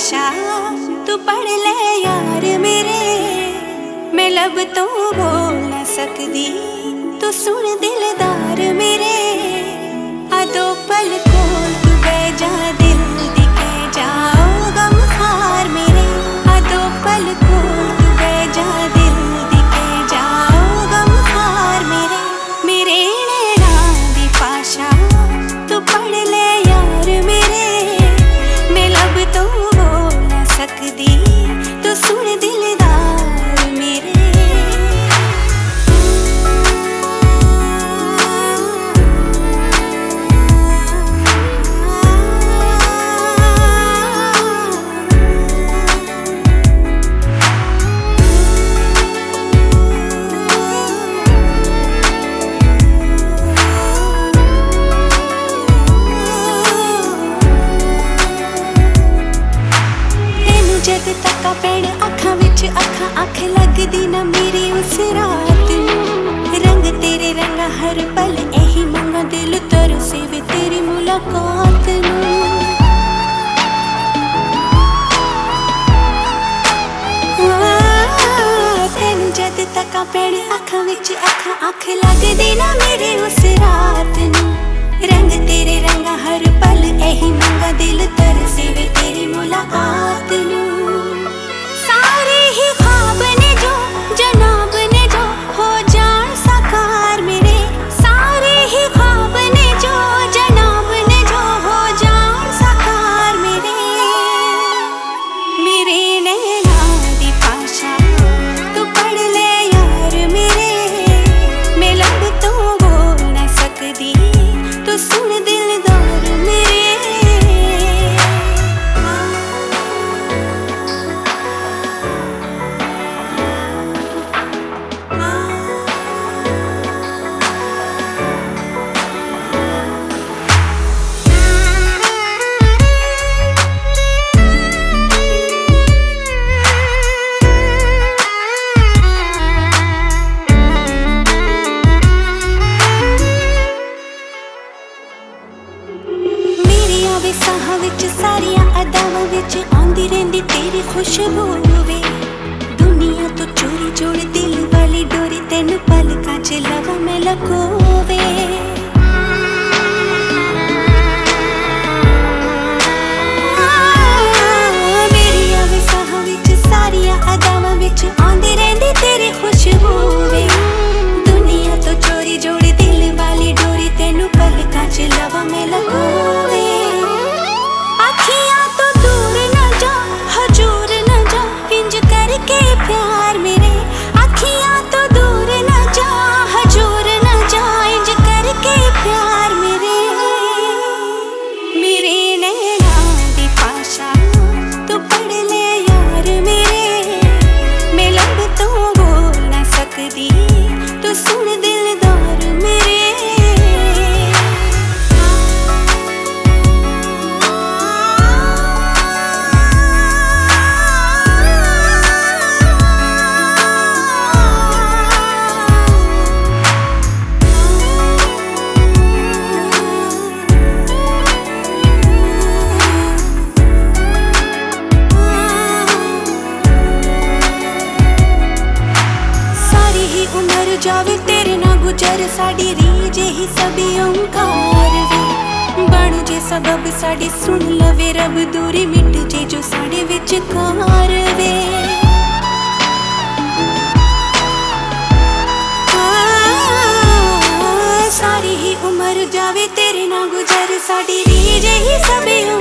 पाशा तू पढ़ ले यार मेरे, मैं लब तो बोल न सकदी तू सुन दिलदार मेरे। आ दो पल कोल तू बह जा दिल दी कह जाओ गमखार मेरे। आ दो पल कोल तू बह जा दिल दी कह जाओ गमखार मेरे। मेरे नैना दी पाशा तू पढ़ ले यार मेरे, मैं लब तो बोल न सकदी तू सुन दिलदार मेरे। जद तक पैण अखां विच अखां अख लगदी ना मेरी उस रात नूं। रंग तेरे रंगा हर पल यही मंगा दिल तरसे वे तेरी मुलाकात नूं। तेनू जद तक पैण अखां विच अखां अख लगदी ना मेरी उस रात नूं। रंग तेरे रंगा हर पल यही मंगा दिल तरसे वे तेरी मुलाकात नूं। सारे ही ख्वाब ने जो जनाब ने जो हो जान साकार मेरे। सारे ही ख्वाब ने जो जनाब ने जो हो जान साकार मेरे। मेरे नैना दी पाशा तू पढ़ ले यार मेरे, मैं लब तो बोल न सकदी तू सुन दिलदार मेरे। साहां विच सारियां अदावां विच आंदी रहिंदी तेरी खुशबू वे। दुनिया तो चोरी जोड़ दिल वाली डोरी तेन पलकां च लवां मैं लकोवे। मेरी आवे साहां विच सारियां अदावां विच आंदी रहिंदी तेरी खुशबू वे। दुनिया तो चोरी जोड़ दिल वाली डोरी तेन पलकां च लवां मैं लकोवे। प्यार मेरे अखियां तो दूर न जा, हजूर न जा, इंज करके प्यार मेरे। मेरे नैना दी पाशा तू पढ़ ले यार मेरे, मैं लब तो बोल न सकदी तू सुन दिलदार मेरे। उमर जावे तेरे ना गुजर साड़ी रीज ही सभी ओंकार वे। बन जे सबब साड़ी सुन लवे रब दूरी मिट जे जो साड़े विच कार वे। सारी ही उमर जावे तेरे ना गुजर साड़ी रीज ही सभी